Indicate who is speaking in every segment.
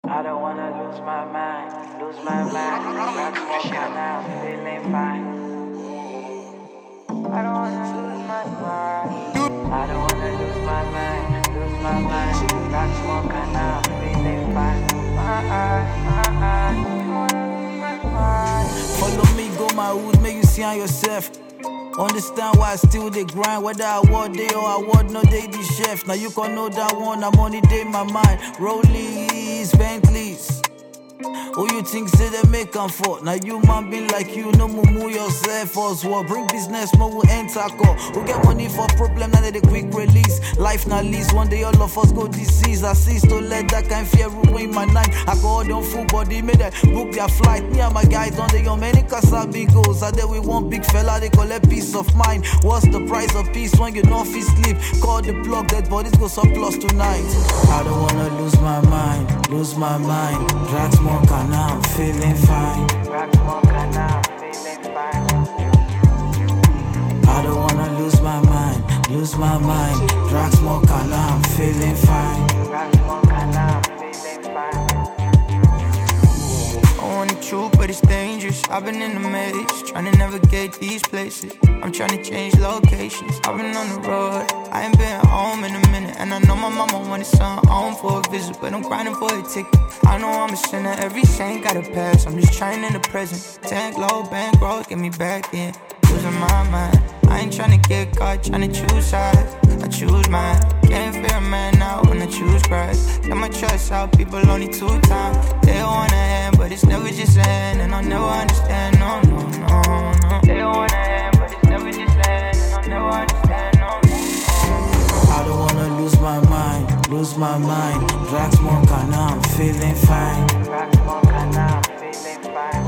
Speaker 1: I don't wanna lose my mind. Rock smoke and I'm feeling fine. I don't wanna lose my mind. I don't wanna lose my mind. Rock smoke and I'm feeling fine.
Speaker 2: Follow me, go my hood, make you see on yourself. Understand why I still they grind, whether I award day or award no day the chef. Now you can know that one, I'm only day in my mind. Rollies, Bentleys. Who you think say they make them for? Now you man be like you, no mumu yourself as well. Bring business, more who enter call. Who get money for problem, now they quick release. Life not least, one day all of us go disease. I cease to let that kind fear ruin my night. I go out on full body, made them book their flight. Me and my guys on the many Kasabi goes. I there with one big fella, they collect peace of mind. What's the price of peace when you know if you sleep? Call the plug, dead bodies go surplus tonight. I don't wanna lose my mind. Drag smoke and now I'm feeling fine.
Speaker 1: Rock smoke and I'm feeling fine.
Speaker 2: I don't wanna lose my mind. Drag smoke and now I'm feeling fine.
Speaker 1: Rock smoke and I'm feeling fine.
Speaker 3: I want the truth, but it's dangerous. I've been in the maze, trying to navigate these places. I'm trying to change locations. I've been on the road, I ain't been home in a minute. And I know my mama wanted something home for a visit, but I'm grinding for a ticket. I know I'm a sinner, every saint got a pass. I'm just trying in the present. Tank low, bankroll, get me back in. Losing my mind, I ain't trying to get caught, trying to choose sides. I choose mine, can't fear a man out when I choose Christ. Get my trust out, people only 2 times. They wanna end, but it's never just end. And I'll never understand, no. They wanna end, but it's never just end. And I'll never understand, no.
Speaker 2: I don't wanna lose my mind. Drag smoke and now I'm feeling fine.
Speaker 1: Rock smoke and I'm feeling fine.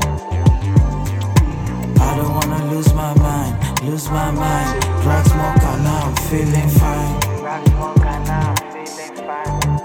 Speaker 2: I don't wanna lose my mind. Drag smoke and now I'm feeling fine.
Speaker 1: Rock smoke and I'm feeling fine.